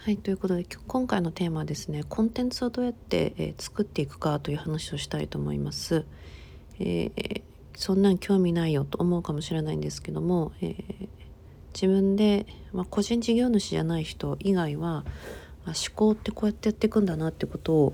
はい、ということで今回のテーマはですね、コンテンツをどうやって、作っていくかという話をしたいと思います。そんなん興味ないよと思うかもしれないんですけども、自分で、個人事業主じゃない人以外は思考ってこうやってやっていくんだなってことを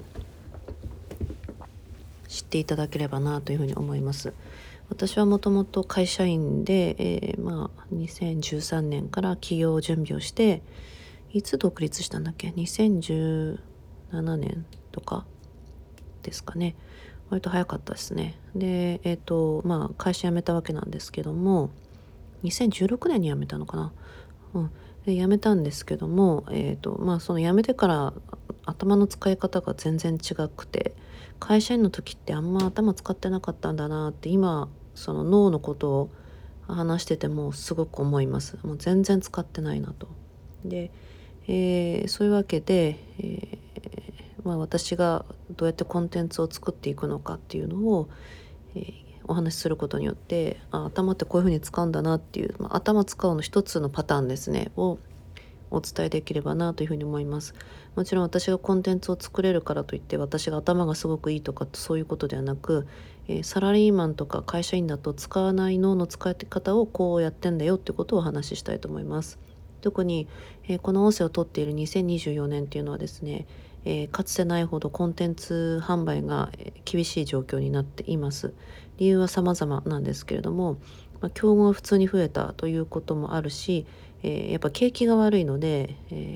知っていただければなというふうに思います。私はもともと会社員で、2013年から起業準備をして、いつ独立したんだっけ、2017年とかですかね。割と早かったですね。で、会社辞めたわけなんですけども、2016年に辞めたのかな。で辞めたんですけども、その辞めてから頭の使い方が全然違くて、会社員の時ってあんま頭使ってなかったんだなって今その脳のことを話しててもすごく思います。もう全然使ってないなと。で、そういうわけで、私がどうやってコンテンツを作っていくのかっていうのを、お話しすることによって、頭ってこういうふうに使うんだなっていう、頭使うの一つのパターンですねをお伝えできればなというふうに思います。もちろん私がコンテンツを作れるからといって私が頭がすごくいいとかそういうことではなく、サラリーマンとか会社員だと使わない脳の使い方をこうやってんだよってことをお話ししたいと思います。特に、この音声を撮っている2024年っていうのはですね、かつてないほどコンテンツ販売が厳しい状況になっています。理由は様々なんですけれども、競合が普通に増えたということもあるし、やっぱ景気が悪いので、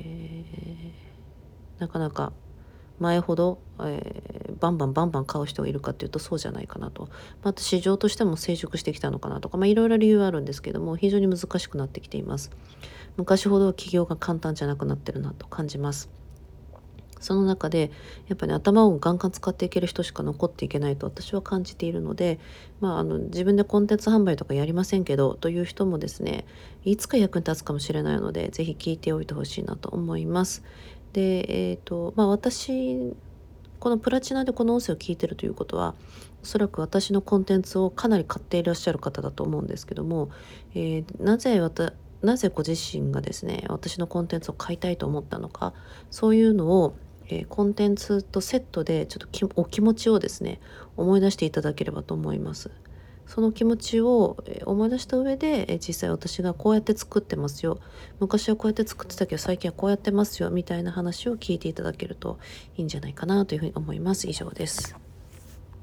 なかなか前ほど、バンバンバンバン買う人がいるかっていうとそうじゃないかなと。あと市場としても成熟してきたのかなとか、いろいろ理由はあるんですけども、非常に難しくなってきています。昔ほど起業が簡単じゃなくなってるなと感じます。その中でやっぱり、頭をガンガン使っていける人しか残っていけないと私は感じているので、自分でコンテンツ販売とかやりませんけどという人もですね、いつか役に立つかもしれないので、ぜひ聞いておいてほしいなと思います。で、私このプラチナでこの音声を聞いてるということは、おそらく私のコンテンツをかなり買っていらっしゃる方だと思うんですけども、なぜご自身がですね、私のコンテンツを買いたいと思ったのか、そういうのを、コンテンツとセットでちょっとお気持ちをですね、思い出していただければと思います。その気持ちを思い出した上で、実際私がこうやって作ってますよ。昔はこうやって作ってたけど最近はこうやってますよみたいな話を聞いていただけるといいんじゃないかなというふうに思います。以上です。